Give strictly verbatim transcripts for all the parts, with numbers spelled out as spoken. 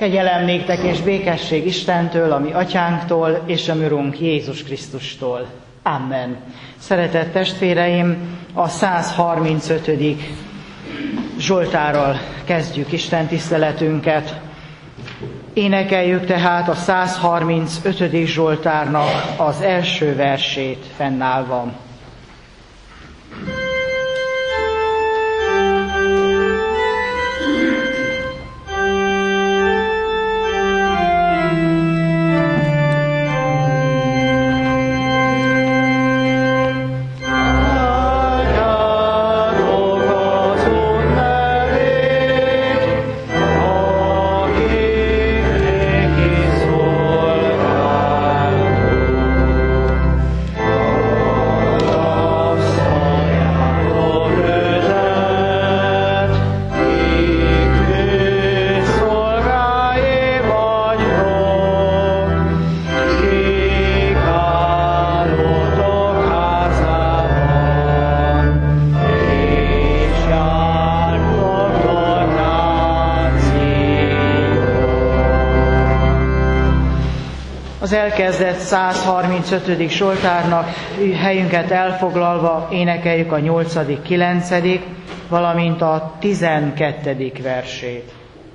Kegyelem néktek és békesség Istentől, a mi atyánktól és a mi Urunk Jézus Krisztustól. Amen. Szeretett testvéreim, a száz harmincötödik Zsoltárral kezdjük Isten tiszteletünket. Énekeljük tehát a száz harmincötödik Zsoltárnak az első versét fennállva. Az elkezdett száz harmincötödik Zsoltárnak helyünket elfoglalva énekeljük a nyolcadik, kilencedik, valamint a tizenkettedik versét.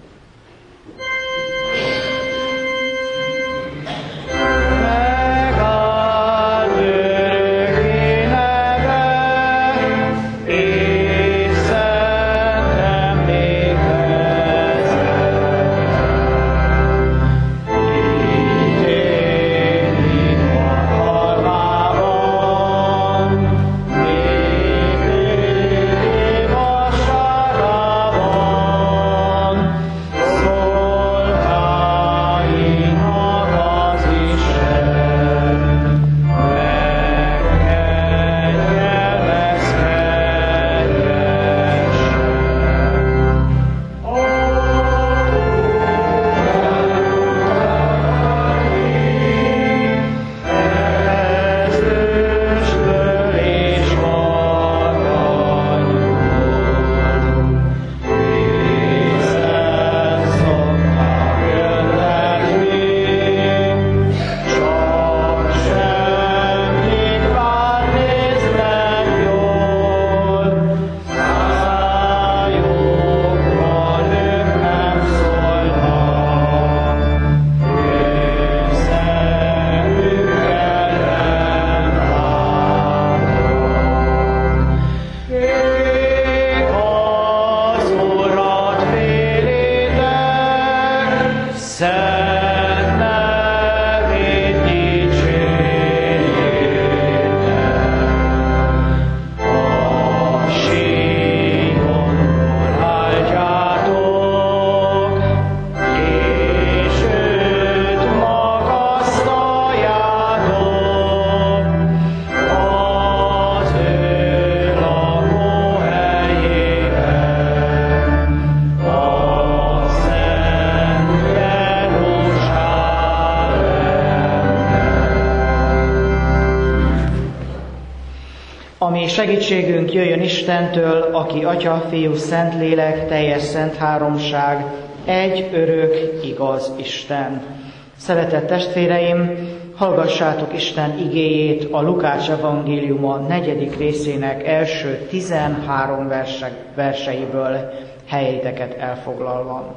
Ami segítségünk jöjjön Istentől, aki Atya, Fiú, Szentlélek, teljes szent háromság, egy örök, igaz Isten. Szeretett testvéreim, hallgassátok Isten igéjét a Lukács evangéliuma negyedik részének első tizenhárom verse, verseiből, helyeteket elfoglalva.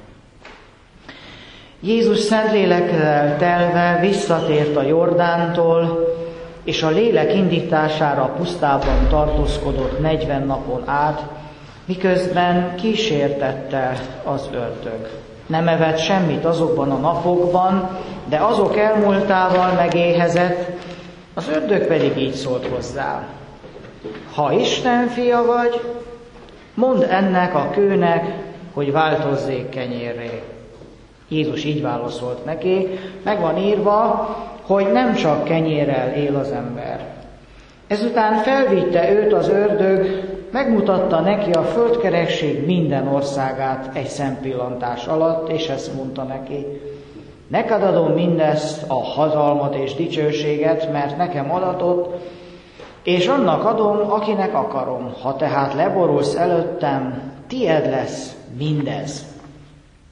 Jézus Szentlélekkel telve visszatért a Jordántól, és a lélek indítására a pusztában tartózkodott negyven napon át, miközben kísértette az ördög. Nem evett semmit azokban a napokban, de azok elmúltával megéhezett, az ördög pedig így szólt hozzá: ha Isten fia vagy, mondd ennek a kőnek, hogy változzék kenyérré. Jézus így válaszolt neki: meg van írva, hogy nem csak kenyérrel él az ember. Ezután felvitte őt az ördög, megmutatta neki a földkerekség minden országát egy szempillantás alatt, és ezt mondta neki: neked adom mindezt, a hatalmat és dicsőséget, mert nekem adatott, és annak adom, akinek akarom. Ha tehát leborulsz előttem, tied lesz mindez.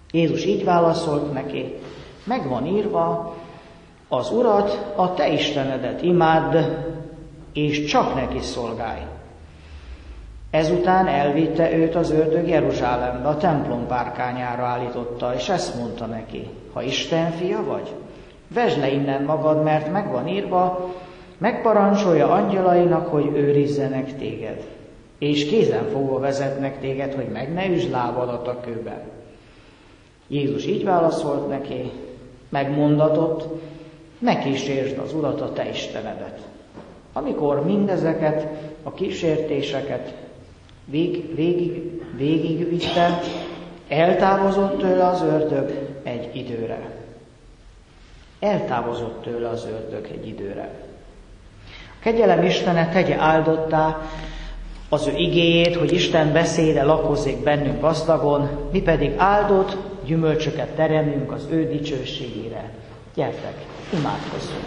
Jézus így válaszolt neki, meg van írva, az Urat, a te Istenedet imádd, és csak neki szolgálj. Ezután elvitte őt az ördög Jeruzsálembe, a templom párkányára állította, és ezt mondta neki, ha Isten fia vagy, vesd le innen magad, mert meg van írva, megparancsolja angyalainak, hogy őrizzenek téged, és kézen fogva vezetnek téged, hogy meg ne üsd lábadat a kőbe. Jézus így válaszolt neki, megmondatott, ne kísérsd az Urat, a te Istenedet. Amikor mindezeket a kísértéseket vég, végig, végigvitte, eltávozott tőle az ördög egy időre. Eltávozott tőle az ördög egy időre. A kegyelem Istene tegye áldottá az ő igéjét, hogy Isten beszéde lakozzék bennünk gazdagon, mi pedig áldott gyümölcsöket teremünk az ő dicsőségére. Gyertek, imádkozzunk!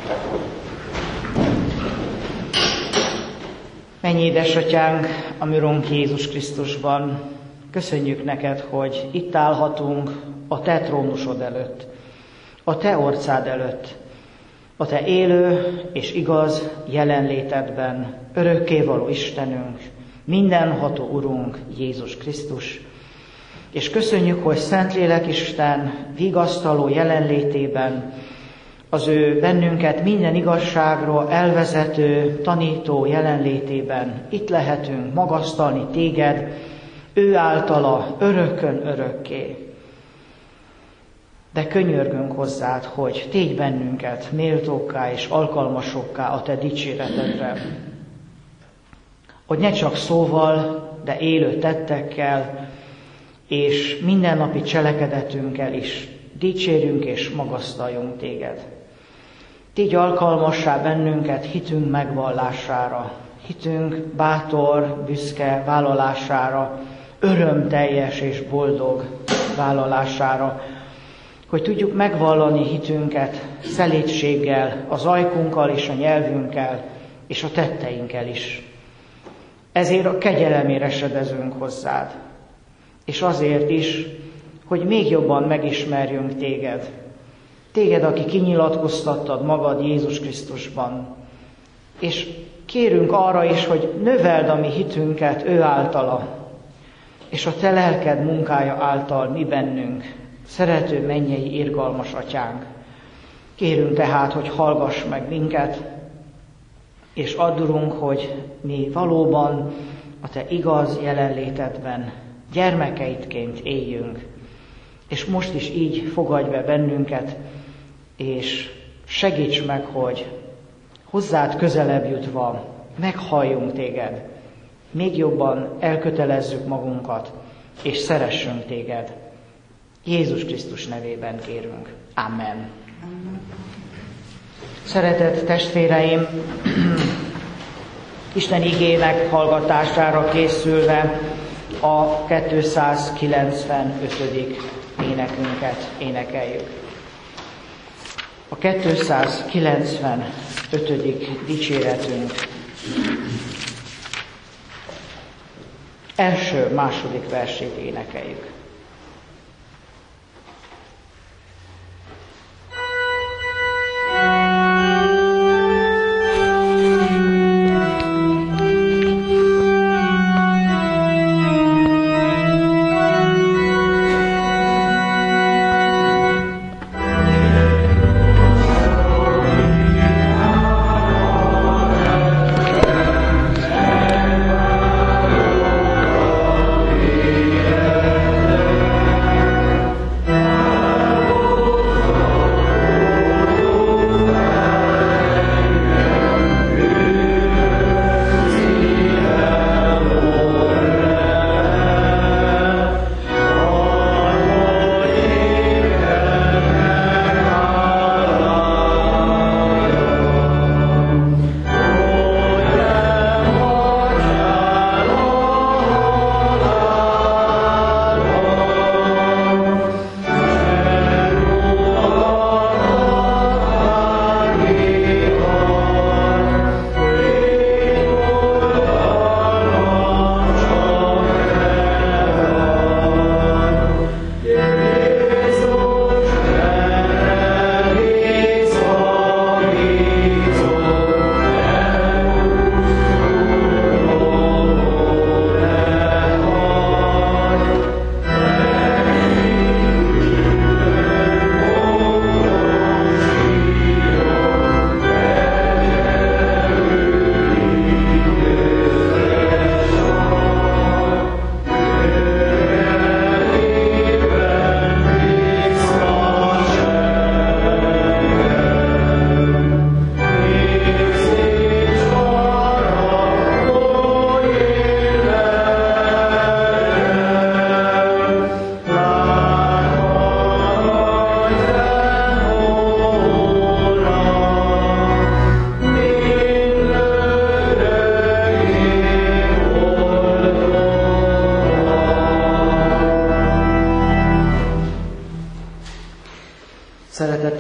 Mennyi édesatyánk, a mi Urunk Jézus Krisztusban, köszönjük neked, hogy itt állhatunk a te trónusod előtt, a te orcád előtt, a te élő és igaz jelenlétedben, örökkévaló Istenünk, mindenható Urunk Jézus Krisztus. És köszönjük, hogy Szentlélek Isten vigasztaló jelenlétében, az ő bennünket minden igazságról elvezető, tanító jelenlétében itt lehetünk magasztalni téged, ő általa örökön örökké. De könyörgünk hozzád, hogy tégy bennünket méltókká és alkalmasokká a te dicséretedre. Hogy ne csak szóval, de élő tettekkel és mindennapi cselekedetünkkel is dicsérjünk és magasztaljunk téged. Tégy alkalmassá bennünket hitünk megvallására, hitünk bátor, büszke vállalására, örömteljes és boldog vállalására, hogy tudjuk megvallani hitünket szelédséggel, az ajkunkkal és a nyelvünkkel és a tetteinkkel is. Ezért a kegyelemért esedezünk hozzád, és azért is, hogy még jobban megismerjünk téged. Téged, aki kinyilatkoztattad magad Jézus Krisztusban. És kérünk arra is, hogy növeld a mi hitünket ő általa, és a te lelked munkája által mi bennünk, szerető mennyei irgalmas atyánk. Kérünk tehát, hogy hallgass meg minket, és addurunk, hogy mi valóban a te igaz jelenlétedben gyermekeidként éljünk. És most is így fogadj be bennünket, és segíts meg, hogy hozzád közelebb jutva meghalljunk téged, még jobban elkötelezzük magunkat, és szeressünk téged. Jézus Krisztus nevében kérünk. Amen. Amen. Szeretett testvéreim, Isten igének hallgatására készülve a kétszázkilencvenötödik énekünket énekeljük. A kétszázkilencvenötödik dicséretünk első-második versét énekeljük. Yeah.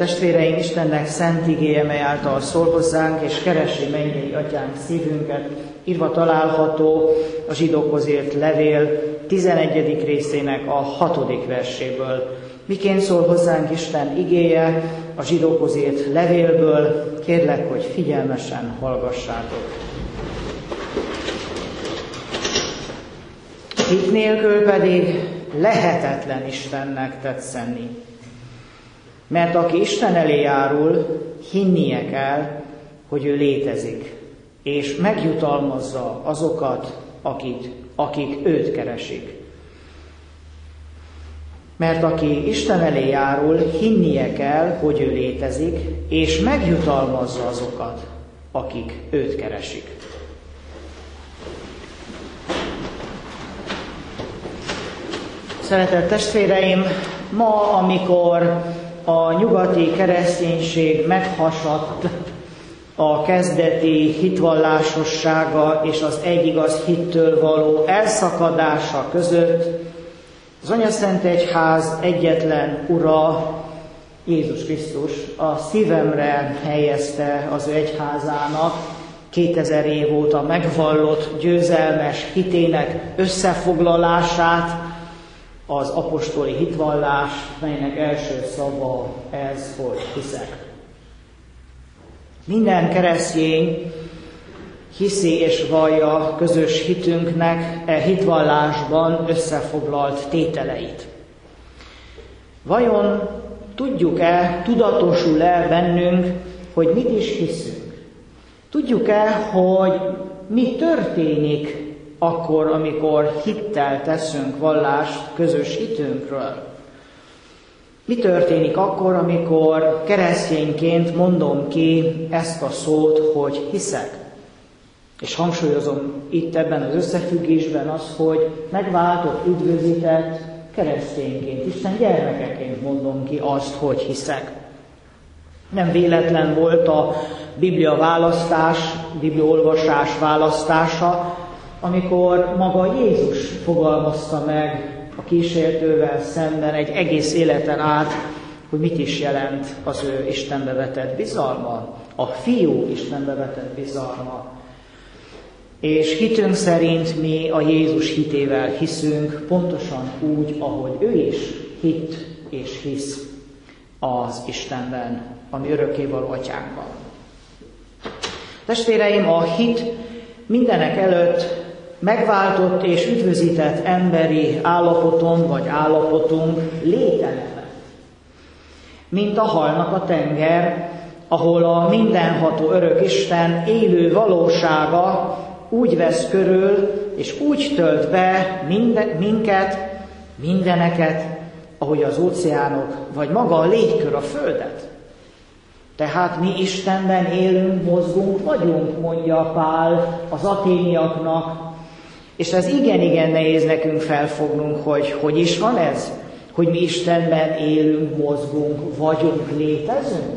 testvéreim, Istennek szent igéje, mely által szól hozzánk, és keresi mennyei atyánk szívünket, írva található a zsidókhoz írt levél tizenegyedik részének a hatodik verséből. Miként szól hozzánk Isten igéje a zsidókhoz írt levélből, kérlek, hogy figyelmesen hallgassátok. Hit nélkül pedig lehetetlen Istennek tetszenni. Mert aki Isten elé járul, hinnie kell, hogy ő létezik, és megjutalmazza azokat, akik, akik őt keresik. Mert aki Isten elé járul, hinnie kell, hogy ő létezik, és megjutalmazza azokat, akik őt keresik. Szeretett testvéreim, ma, amikor a nyugati kereszténység meghasadt a kezdeti hitvallásossága és az egyigaz hittől való elszakadása között, az Anyaszent Egyház egyetlen ura, Jézus Krisztus a szívemre helyezte az ő egyházának kétezer év óta megvallott győzelmes hitének összefoglalását, az apostoli hitvallás, melynek első szava ez, hogy hiszek. Minden keresztény hiszi és vallja közös hitünknek e hitvallásban összefoglalt tételeit. Vajon tudjuk-e, tudatosul-e bennünk, hogy mit is hiszünk? Tudjuk-e, hogy mi történik akkor, amikor hittel teszünk vallást közös hitünkről? Mi történik akkor, amikor keresztényként mondom ki ezt a szót, hogy hiszek? És hangsúlyozom itt ebben az összefüggésben az, hogy megváltott, üdvözített keresztényként, Isten gyermekeként mondom ki azt, hogy hiszek. Nem véletlen volt a Biblia választás, Biblia olvasás választása, amikor maga Jézus fogalmazta meg a kísértővel szemben egy egész életen át, hogy mit is jelent az ő Istenbe vetett bizalma, a fiú Istenbe vetett bizalma. És hitünk szerint mi a Jézus hitével hiszünk, pontosan úgy, ahogy ő is hitt és hisz az Istenben, a mi örökkévaló atyánkban. Testvéreim, a hit mindenek előtt megváltott és üdvözített emberi állapoton vagy állapotunk lételeme. Mint a halnak a tenger, ahol a mindenható örök Isten élő valósága úgy vesz körül, és úgy tölt be minden, minket, mindeneket, ahogy az óceánok, vagy maga a légkör a földet. Tehát mi Istenben élünk, mozgunk, vagyunk, mondja Pál az aténiaknak, és ez igen-igen nehéz nekünk felfognunk, hogy hogy is van ez, hogy mi Istenben élünk, mozgunk, vagyunk, létezünk.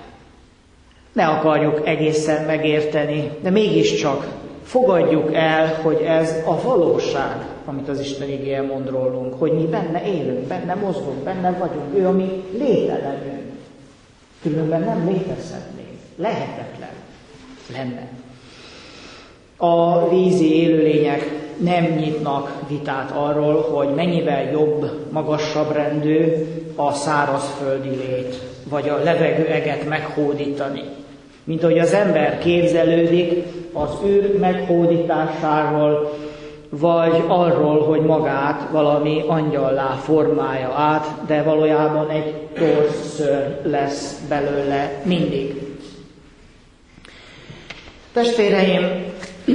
Ne akarjuk egészen megérteni, de mégiscsak fogadjuk el, hogy ez a valóság, amit az Isten igéje mond rólunk, hogy mi benne élünk, benne mozgunk, benne vagyunk, ő a mi lételemünk. Különben nem létezhetnénk, lehetetlen lenne. A vízi élőlények nem nyitnak vitát arról, hogy mennyivel jobb, magasabb rendű a szárazföldi lét, vagy a levegő eget meghódítani. Mint ahogy az ember képzelődik az űr meghódításáról, vagy arról, hogy magát valami angyallá formálja át, de valójában egy torz szőr lesz belőle mindig. Testvéreim,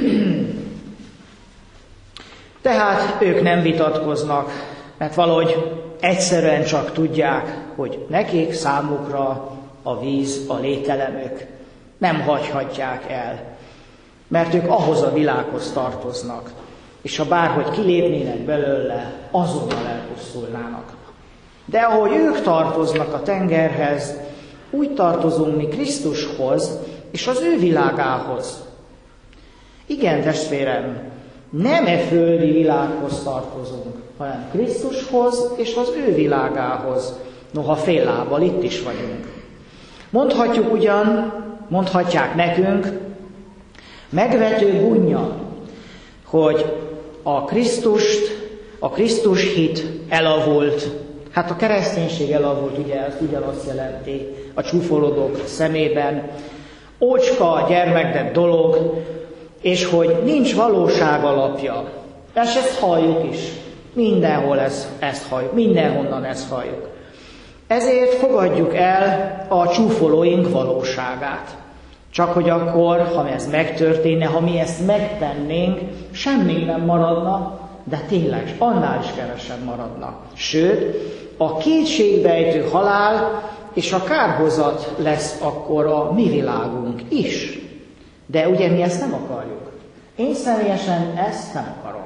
tehát ők nem vitatkoznak, mert valahogy egyszerűen csak tudják, hogy nekik, számukra a víz a lételemük. Nem hagyhatják el, mert ők ahhoz a világhoz tartoznak, és ha bárhogy kilépnének belőle, azonnal elpusztulnának. De ahogy ők tartoznak a tengerhez, úgy tartozunk mi Krisztushoz és az ő világához. Igen, testvérem, nem e földi világhoz tartozunk, hanem Krisztushoz és az ő világához. Noha fél lábbal itt is vagyunk. Mondhatjuk ugyan, mondhatják nekünk, megvető gunnyal, hogy a Krisztust, a Krisztus hit elavult. Hát a kereszténység elavult, ugye ez ugyanazt jelenti a csúfolódók szemében. Ócska, gyermekdebb dolog, és hogy nincs valóság alapja. És ezt halljuk is. Mindenhol ezt, ezt halljuk, mindenhonnan ezt halljuk. Ezért fogadjuk el a csúfolóink valóságát. Csak hogy akkor, ha ez megtörténne, ha mi ezt megtennénk, semmi nem maradna, de tényleg annál is kevesebb maradna. Sőt, a kétségbejtő halál és a kárhozat lesz akkor a mi világunk is. De ugye mi ezt nem akarjuk. Én személyesen ezt nem akarom.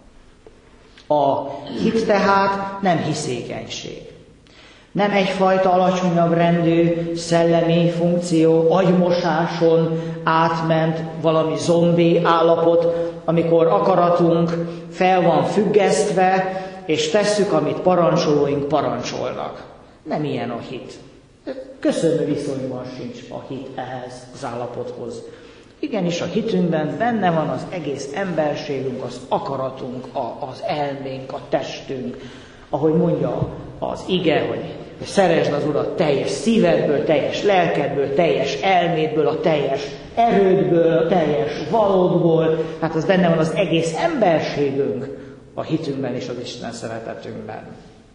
A hit tehát nem hiszékenység. Nem egyfajta alacsonyabb rendű szellemi funkció, agymosáson átment valami zombi állapot, amikor akaratunk fel van függesztve, és tesszük, amit parancsolóink parancsolnak. Nem ilyen a hit. Köszönő viszonyban sincs a hit ehhez az állapothoz. Igenis a hitünkben benne van az egész emberségünk, az akaratunk, a, az elménk, a testünk, ahogy mondja az ige, hogy szeresd az Urat teljes szívedből, teljes lelkedből, teljes elmédből, a teljes erődből, a teljes valódból. Hát az benne van az egész emberségünk a hitünkben és az Isten szeretetünkben.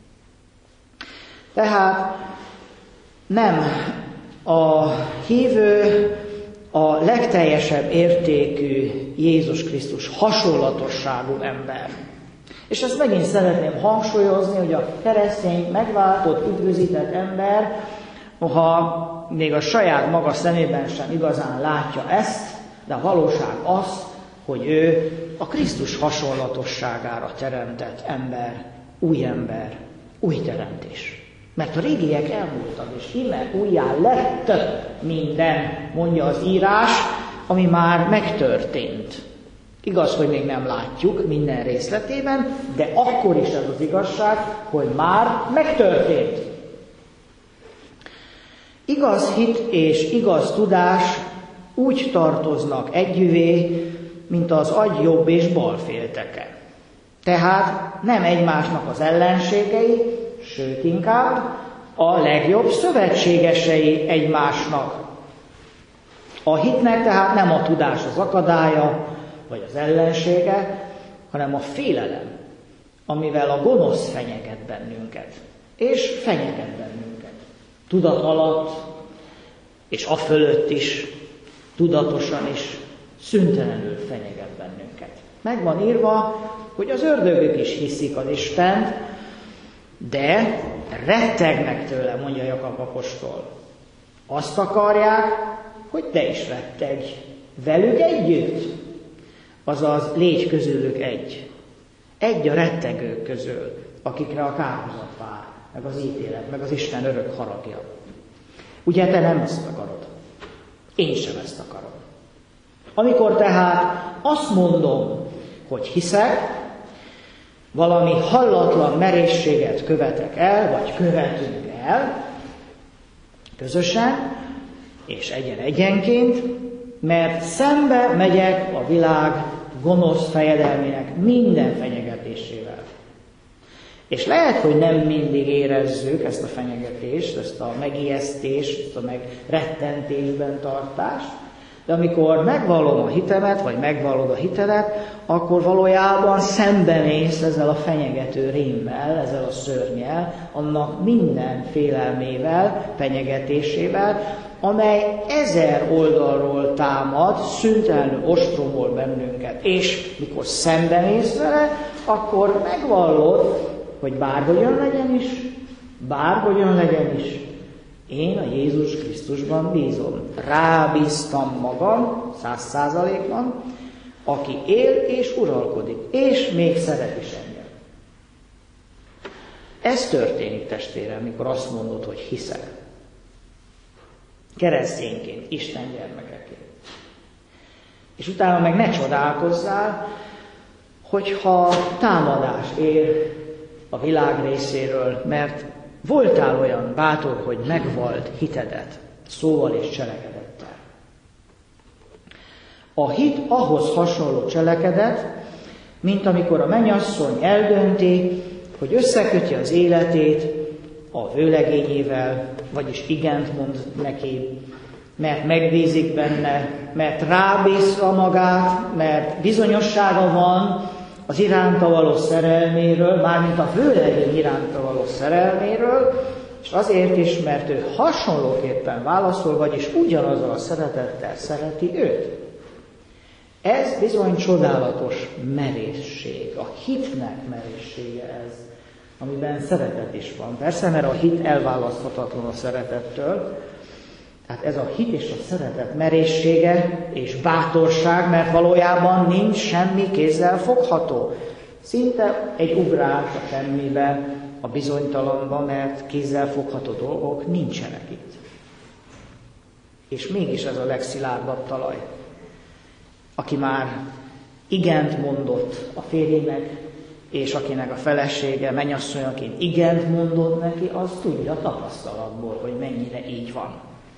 Tehát nem a hívő a legteljesebb értékű Jézus Krisztus hasonlatosságú ember. És ezt megint szeretném hangsúlyozni, hogy a keresztény megváltott, üdvözített ember, ha még a saját maga szemében sem igazán látja ezt, de a valóság az, hogy ő a Krisztus hasonlatosságára teremtett ember, új ember, új teremtés. Mert a régiek elmúltak, és íme újjá lett minden, mondja az írás, ami már megtörtént. Igaz, hogy még nem látjuk minden részletében, de akkor is ez az igazság, hogy már megtörtént. Igaz hit és igaz tudás úgy tartoznak együvé, mint az agy jobb és bal félteke. Tehát nem egymásnak az ellenségei, sőt inkább a legjobb szövetségesei egymásnak. A hitnek tehát nem a tudás az akadálya, vagy az ellensége, hanem a félelem, amivel a gonosz fenyeget bennünket. És fenyeget bennünket. Tudat alatt, és afölött is, tudatosan is, szüntelenül fenyeget bennünket. Meg van írva, hogy az ördögök is hiszik az Istent, de rettegnek tőle, mondja Jakab apostol. Azt akarják, hogy te is rettegj velük együtt. Azaz légy közülük egy. Egy a rettegők közül, akikre a kárhozat vár, meg az ítélet, meg az Isten örök haragja. Ugye te nem ezt akarod. Én sem ezt akarom. Amikor tehát azt mondom, hogy hiszek, valami hallatlan merészséget követek el, vagy követünk el, közösen, és egyen-egyenként, mert szembe megyek a világ gonosz fejedelmének minden fenyegetésével. És lehet, hogy nem mindig érezzük ezt a fenyegetést, ezt a megijesztést, ezt a megrettentésben tartást, de amikor megvallom a hitemet, vagy megvallod a hitedet, akkor valójában szembemész ezzel a fenyegető rémmel, ezzel a szörnnyel, annak minden félelmével, fenyegetésével, amely ezer oldalról támad, szüntelenül ostromol bennünket. És mikor szembemész vele, akkor megvallod, hogy bárhogyan legyen is, bárhogyan legyen is, én a Jézus Krisztusban bízom. Rábíztam magam, száz százalékban, aki él és uralkodik, és még szeret is engem. Ez történik, testvérem, mikor azt mondod, hogy hiszek. Keresztényként, Isten gyermekeként. És utána meg ne csodálkozzál, hogyha támadás ér a világ részéről, mert voltál olyan bátor, hogy megvald hitedet. szóval és cselekedettel. A hit ahhoz hasonló cselekedet, mint amikor a mennyasszony eldönti, hogy összeköti az életét a vőlegényével, vagyis igent mond neki, mert megbízik benne, mert rábízza magát, mert bizonyossága van az iránta való szerelméről, mármint a vőlegény iránta való szerelméről, és azért is, mert ő hasonlóképpen válaszol, vagyis ugyanazzal a szeretettel szereti őt. Ez bizony csodálatos merészség, a hitnek merészsége ez, amiben szeretet is van. Persze, mert a hit elválaszthatatlan a szeretettől, tehát ez a hit és a szeretet merészsége és bátorság, mert valójában nincs semmi kézzel fogható. Szinte egy ugrás a semmibe, a bizonytalanba, mert kézzel fogható dolgok nincsenek itt. És mégis ez a legszilárdabb talaj. Aki már igent mondott a férjének, és akinek a felesége mennyasszonyaként igent mondott neki, az tudja tapasztalatból, hogy mennyire így van.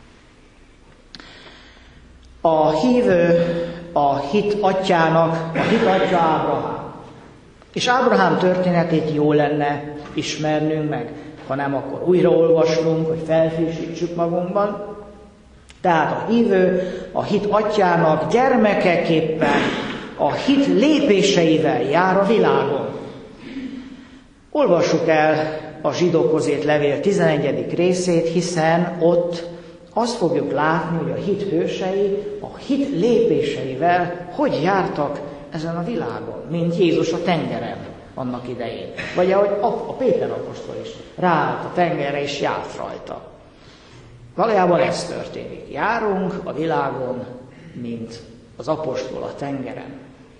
A hívő a hit atyának, a hit atya Ábrahám. És Ábrahám történetét jó lenne ismernünk meg, ha nem, akkor újraolvasnunk, hogy felfrissítsük magunkban. Tehát a hívő a hit atyának gyermekeképpen a hit lépéseivel jár a világon. Olvassuk el a Zsidókhoz írt levél tizenegyedik részét, hiszen ott azt fogjuk látni, hogy a hit hősei a hit lépéseivel hogy jártak ezen a világon, mint Jézus a tengeren annak idején. Vagy ahogy a Péter apostol is ráállt a tengerre és járt rajta. Valójában ez történik. Járunk a világon, mint az apostol a tengeren.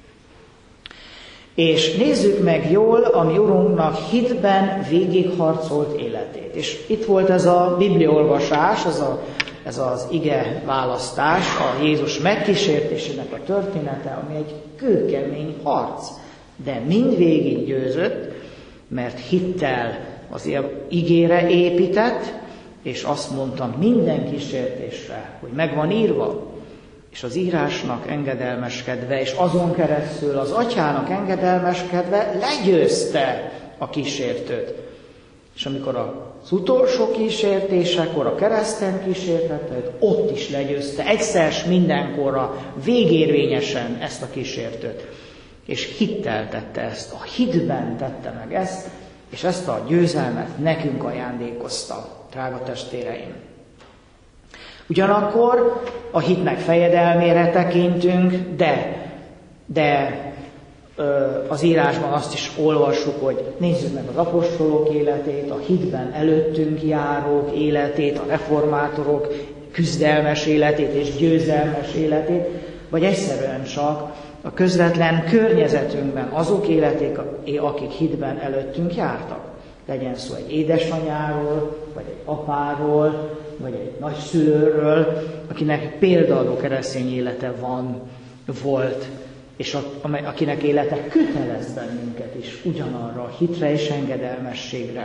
És nézzük meg jól a mi Urunknak hitben végigharcolt életét. És itt volt ez a bibliaolvasás, ez, a, ez az ige választás, a Jézus megkísértésének a története, ami egy kőkemény harc. De mindvégig győzött, mert hittel az igére épített, és azt mondtam minden kísértésre, hogy meg van írva, és az írásnak engedelmeskedve, és azon keresztül az atyának engedelmeskedve legyőzte a kísértőt. És amikor az utolsó kísértésekor, a kereszten kísértetet, ott is legyőzte, egyszer s mindenkorra végérvényesen ezt a kísértőt. És hittel tette ezt, a hitben tette meg ezt, és ezt a győzelmet nekünk ajándékozta, drága testvéreim. Ugyanakkor a hitnek fejedelmére tekintünk, de, de ö, az írásban azt is olvassuk, hogy nézzük meg az apostolok életét, a hitben előttünk járók életét, a reformátorok küzdelmes életét és győzelmes életét, vagy egyszerűen csak a közvetlen környezetünkben azok életék, akik hitben előttünk jártak. Legyen szó egy édesanyáról, vagy egy apáról, vagy egy nagyszülőről, akinek példaadó keresztény élete van, volt, és akinek élete kötelez bennünket is ugyanarra a hitre és engedelmességre.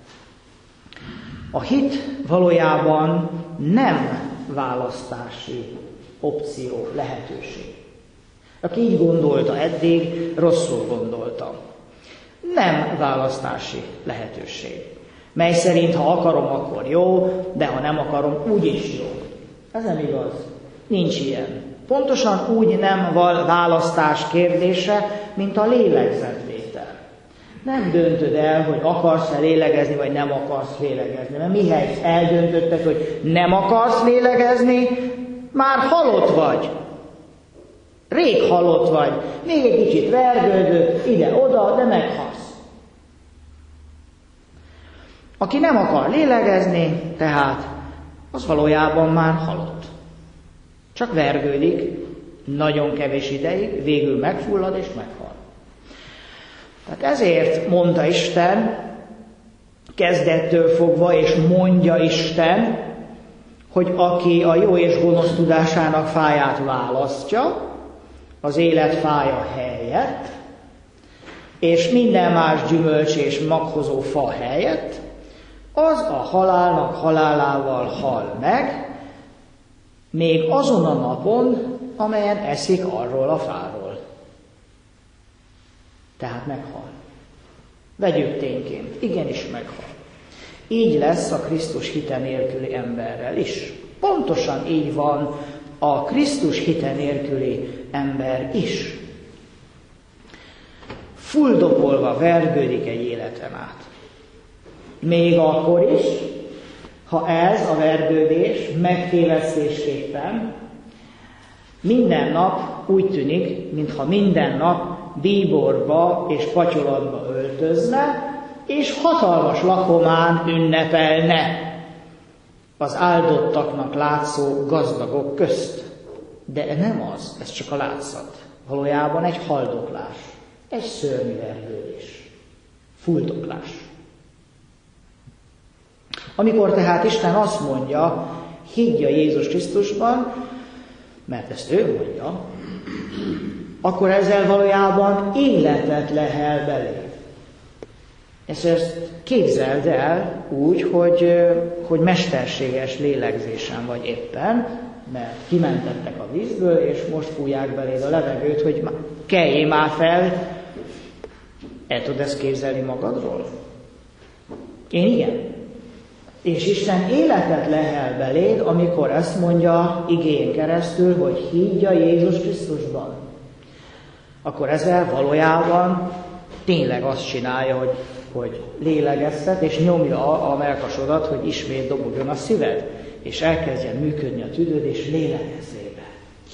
A hit valójában nem választási opció, lehetőség. Aki így gondolta eddig, rosszul gondolta. Nem választási lehetőség, mely szerint ha akarom, akkor jó, de ha nem akarom, úgyis jó. Ez nem igaz. Nincs ilyen. Pontosan úgy nem választás kérdése, mint a lélegzetvétel. Nem döntöd el, hogy akarsz-e lélegezni, vagy nem akarsz lélegezni. Mert mihelyt eldöntötted, hogy nem akarsz lélegezni, már halott vagy. Rég halott vagy. Még egy kicsit vergődő, ide-oda, de meghalsz. Aki nem akar lélegezni, tehát az valójában már halott. Csak vergődik, nagyon kevés ideig, végül megfullad és meghal. Tehát ezért mondta Isten, kezdettől fogva, és mondja Isten, hogy aki a jó és gonosz tudásának fáját választja, az élet fája helyett, és minden más gyümölcs és maghozó fa helyett, az a halálnak halálával hal meg, még azon a napon, amelyen eszik arról a fáról. Tehát meghal. Vegyük tényként, igenis meghal. Így lesz a Krisztus hite nélküli emberrel is. Pontosan így van a Krisztus hite nélküli ember is. Fuldopolva vergődik egy életen át. Még akkor is, ha ez a vergődés megtévesztésképpen minden nap úgy tűnik, mintha minden nap bíborba és patyolatba öltözne, és hatalmas lakomán ünnepelne az áldottaknak látszó gazdagok közt. De nem az, ez csak a látszat. Valójában egy haldoklás, egy szörnyű vergődés, fuldoklás. Amikor tehát Isten azt mondja, higgy a Jézus Krisztusban, mert ezt ő mondja, akkor ezzel valójában életet lehel belé. Ezt képzeld el úgy, hogy, hogy mesterséges lélegzésen vagy éppen, mert kimentettek a vízből, és most fújják beléd a levegőt, hogy kelljél már fel. El tudod ezt képzelni magadról? Én igen. És Isten életet lehel beléd, amikor ezt mondja igén keresztül, hogy higgy a Jézus Krisztusban. Akkor ezzel valójában tényleg azt csinálja, hogy, hogy lélegeztet, és nyomja a mellkasodat, hogy ismét dobogjon a szíved, és elkezdjen működni a tüdőd, és lélegezzél be.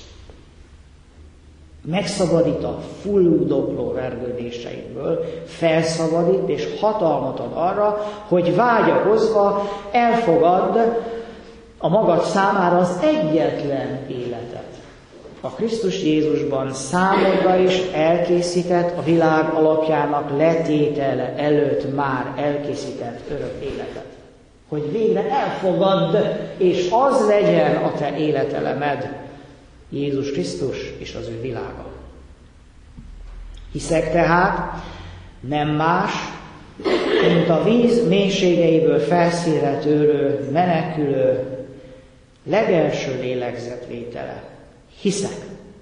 Megszabadít a fuldokló vergődéseidből, felszabadít, és hatalmat ad arra, hogy vágyakozva elfogadd a magad számára az egyetlen életet. A Krisztus Jézusban számodra is elkészített, a világ alapjának letétele előtt már elkészített örök életet. Hogy végre elfogadd, és az legyen a te életelemed, Jézus Krisztus és az ő világa. Hiszek tehát nem más, mint a víz mélységeiből felszínre törő, menekülő, legelső lélegzetvétele. Hiszek.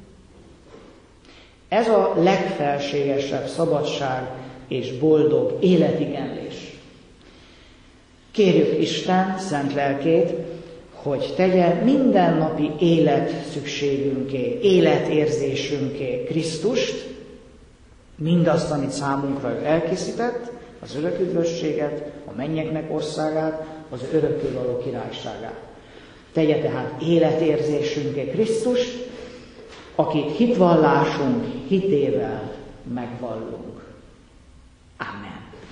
Ez a legfelségesebb szabadság és boldog életigenlés. Kérjük Isten szent lelkét, hogy tegye mindennapi élet szükségünké, életérzésünké Krisztust, mindazt, amit számunkra ő elkészített, az örök üdvösséget, a mennyeknek országát, az örökkévaló királyságát. Tegye tehát életérzésünké Krisztust, akit hitvallásunk hitével megvallunk. Amen.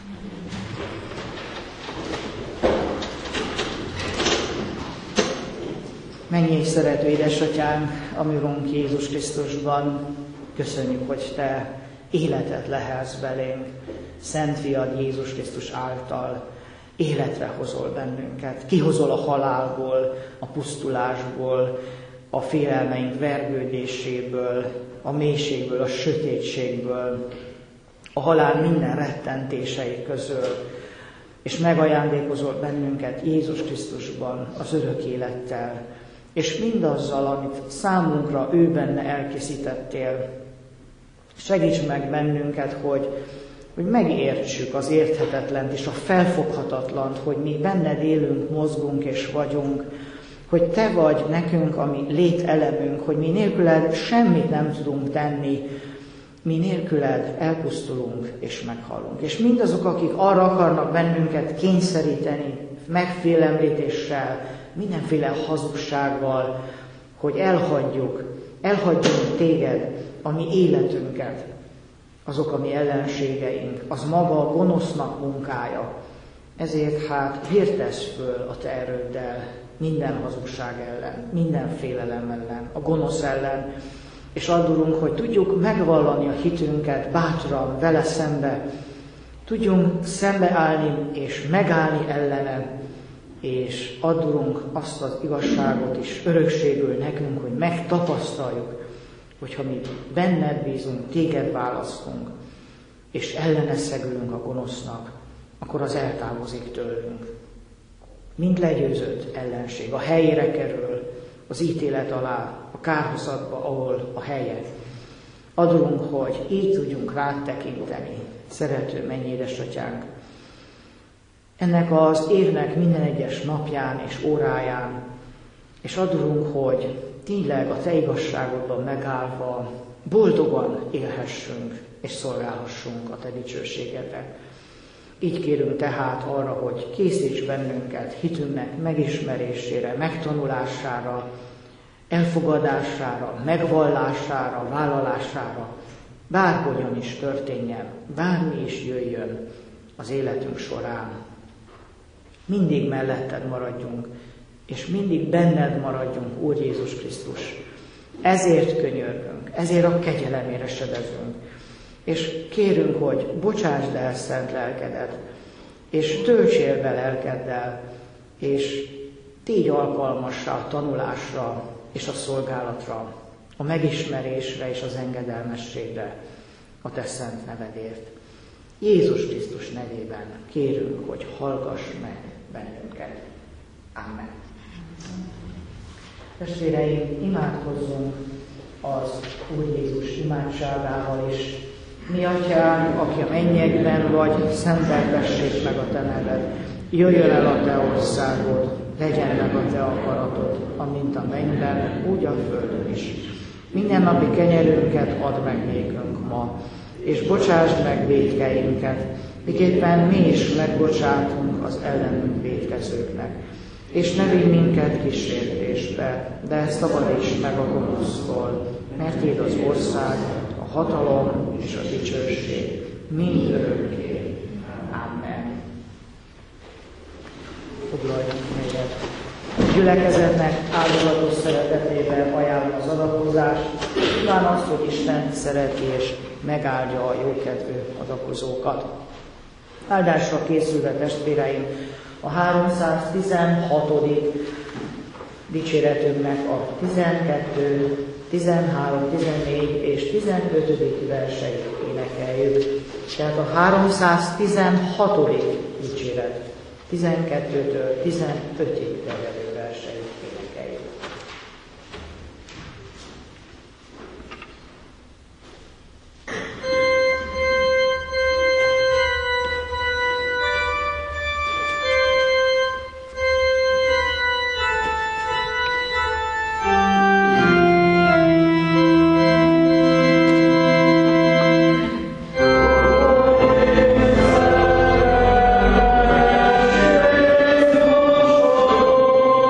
Mennyi és szerető édesatyánk, ami Urunk Jézus Krisztusban, köszönjük, hogy Te életet lehelsz belénk, Szent Fiad Jézus Krisztus által életre hozol bennünket, kihozol a halálból, a pusztulásból, a félelmeink vergődéséből, a mélységből, a sötétségből, a halál minden rettentései közül, és megajándékozol bennünket Jézus Krisztusban az örök élettel, és mindazzal, amit számunkra ő benne elkészítettél. Segíts meg bennünket, hogy, hogy megértsük az érthetetlent és a felfoghatatlant, hogy mi benned élünk, mozgunk és vagyunk, hogy Te vagy nekünk a mi lételemünk, hogy mi nélküled semmit nem tudunk tenni, mi nélküled elpusztulunk és meghalunk. És mindazok, akik arra akarnak bennünket kényszeríteni, megfélemlítéssel, mindenféle hazugsággal, hogy elhagyjuk, elhagyjunk Téged, a mi életünket, azok a mi ellenségeink, az maga a gonosznak munkája. Ezért hát hirtesz föl a Te erőddel minden hazugság ellen, minden félelem ellen, a gonosz ellen, és add, Urunk, hogy tudjuk megvallani a hitünket bátran vele szembe, tudjunk szembeállni és megállni ellene, és add, Urunk, azt az igazságot is örökségül nekünk, hogy megtapasztaljuk, hogyha mi benned bízunk, Téged választunk, és ellene szegülünk a gonosznak, akkor az eltávozik tőlünk. Mint legyőzött ellenség, a helyére kerül, az ítélet alá, a kárhozatba, ahol a helye. Adunk, hogy így tudjunk rád tekinteni, szerető mennyi édesatyánk. Ennek az évnek minden egyes napján és óráján, és adunk, hogy tényleg a te igazságodban megállva boldogan élhessünk és szolgálhassunk a te dicsőségedre. Így kérünk tehát arra, hogy készíts bennünket hitünknek megismerésére, megtanulására, elfogadására, megvallására, vállalására, bárhogyan is történjen, bármi is jöjjön az életünk során. Mindig melletted maradjunk, és mindig benned maradjunk, Úr Jézus Krisztus. Ezért könyörgünk, ezért a kegyelemére sedezünk, és kérünk, hogy bocsásd el szent lelkedet, és töltsél be lelkeddel, és tégy alkalmassá a tanulásra és a szolgálatra, a megismerésre és az engedelmességre a te szent nevedért. Jézus Krisztus nevében kérünk, hogy hallgass meg bennünket. Amen. Testvéreim, imádkozzunk az Úr Jézus imádságával is. Mi atyánk, aki a mennyekben vagy, szenteltessék meg a te neved. Jöjjön el a te országod, legyen meg a te akaratod, amint a mennyben, úgy a földön is. Minden napi kenyerünket add meg nékünk ma, és bocsásd meg vétkeinket, miképpen mi is megbocsátunk az ellenünk vétkezőknek. És ne vigy minket kísértésbe, de szabadíts meg a gonosztól, mert tiéd az ország, a hatalom és a dicsőség mindörökké. Amen. Foglaljunk helyet. A gyülekezetnek áldozatos szeretetében ajánlom az adakozást, kíván azt, hogy Isten szereti és megáldja a jókedvű adakozókat. Áldásra készülve, testvéreim, a háromszáztizenhatodik dicséretünknek a tizenkettő, tizenhárom, tizennégy és tizenötödik verseit énekeljük. Tehát a háromszáztizenhatodik dicséret tizenkettőtől tizenötig terjedő verseit énekeljük. Oh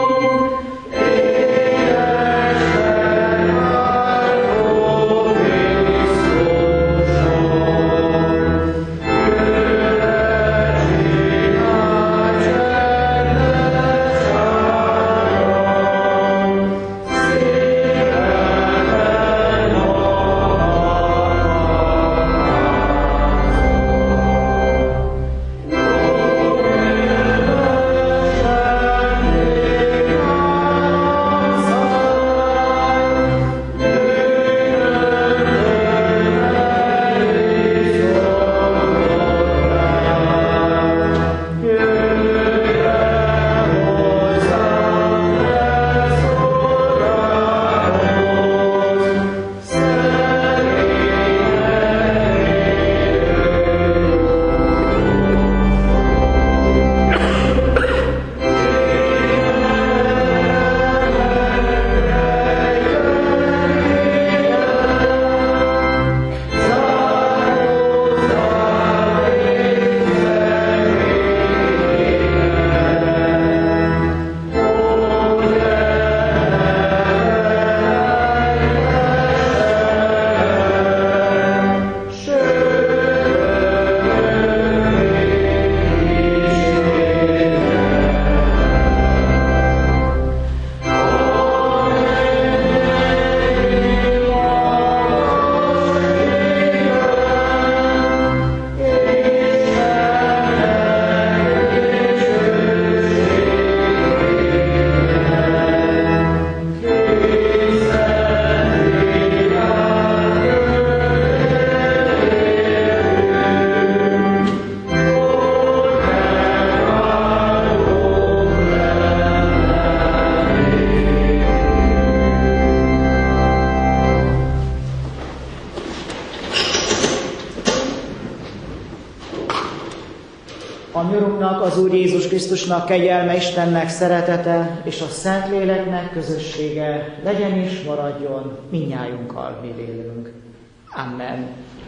A mi Urunknak, az Úr Jézus Krisztusnak kegyelme, Istennek szeretete és a Szentléleknek közössége legyen és maradjon mindnyájunkkal, mi élünk. Amen.